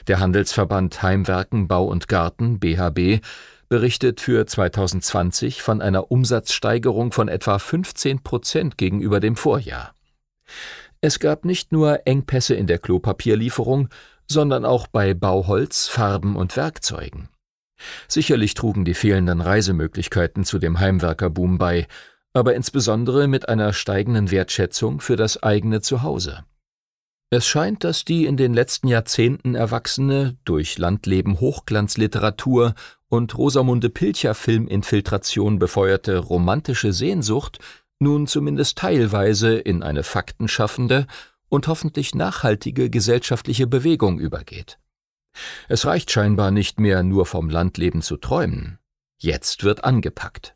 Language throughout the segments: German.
Der Handelsverband Heimwerken, Bau und Garten (BHB) berichtet für 2020 von einer Umsatzsteigerung von etwa 15% gegenüber dem Vorjahr. Es gab nicht nur Engpässe in der Klopapierlieferung, sondern auch bei Bauholz, Farben und Werkzeugen. Sicherlich trugen die fehlenden Reisemöglichkeiten zu dem Heimwerkerboom bei, aber insbesondere mit einer steigenden Wertschätzung für das eigene Zuhause. Es scheint, dass die in den letzten Jahrzehnten erwachsene, durch Landleben Hochglanzliteratur und Rosamunde Pilcher Filminfiltration befeuerte romantische Sehnsucht nun zumindest teilweise in eine faktenschaffende und hoffentlich nachhaltige gesellschaftliche Bewegung übergeht. Es reicht scheinbar nicht mehr, nur vom Landleben zu träumen. Jetzt wird angepackt.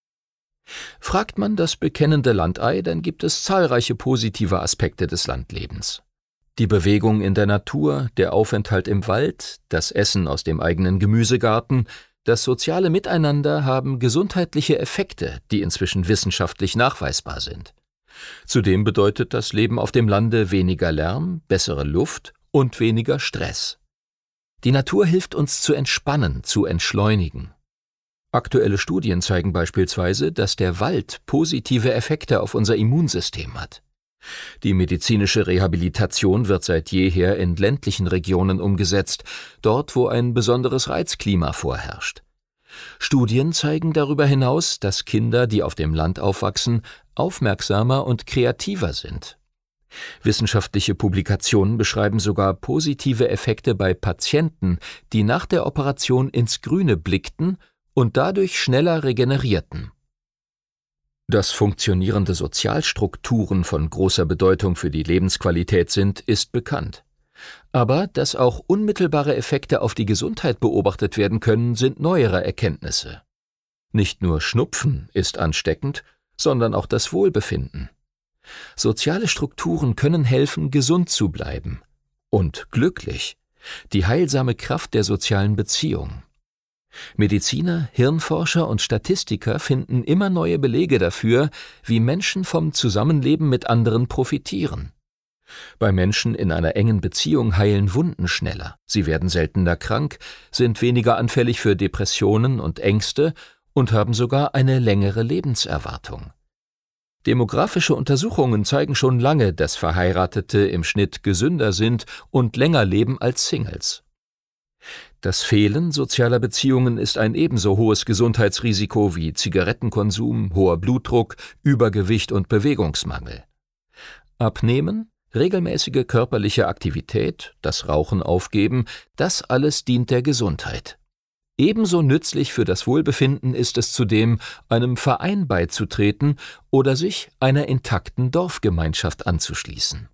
Fragt man das bekennende Landei, dann gibt es zahlreiche positive Aspekte des Landlebens. Die Bewegung in der Natur, der Aufenthalt im Wald, das Essen aus dem eigenen Gemüsegarten, das soziale Miteinander haben gesundheitliche Effekte, die inzwischen wissenschaftlich nachweisbar sind. Zudem bedeutet das Leben auf dem Lande weniger Lärm, bessere Luft und weniger Stress. Die Natur hilft uns zu entspannen, zu entschleunigen. Aktuelle Studien zeigen beispielsweise, dass der Wald positive Effekte auf unser Immunsystem hat. Die medizinische Rehabilitation wird seit jeher in ländlichen Regionen umgesetzt, dort wo ein besonderes Reizklima vorherrscht. Studien zeigen darüber hinaus, dass Kinder, die auf dem Land aufwachsen, aufmerksamer und kreativer sind. Wissenschaftliche Publikationen beschreiben sogar positive Effekte bei Patienten, die nach der Operation ins Grüne blickten und dadurch schneller regenerierten. Dass funktionierende Sozialstrukturen von großer Bedeutung für die Lebensqualität sind, ist bekannt. Aber dass auch unmittelbare Effekte auf die Gesundheit beobachtet werden können, sind neuere Erkenntnisse. Nicht nur Schnupfen ist ansteckend, sondern auch das Wohlbefinden. Soziale Strukturen können helfen, gesund zu bleiben und glücklich, die heilsame Kraft der sozialen Beziehung. Mediziner, Hirnforscher und Statistiker finden immer neue Belege dafür, wie Menschen vom Zusammenleben mit anderen profitieren. Bei Menschen in einer engen Beziehung heilen Wunden schneller, sie werden seltener krank, sind weniger anfällig für Depressionen und Ängste und haben sogar eine längere Lebenserwartung. Demografische Untersuchungen zeigen schon lange, dass Verheiratete im Schnitt gesünder sind und länger leben als Singles. Das Fehlen sozialer Beziehungen ist ein ebenso hohes Gesundheitsrisiko wie Zigarettenkonsum, hoher Blutdruck, Übergewicht und Bewegungsmangel. Abnehmen, regelmäßige körperliche Aktivität, das Rauchen aufgeben, das alles dient der Gesundheit. Ebenso nützlich für das Wohlbefinden ist es zudem, einem Verein beizutreten oder sich einer intakten Dorfgemeinschaft anzuschließen.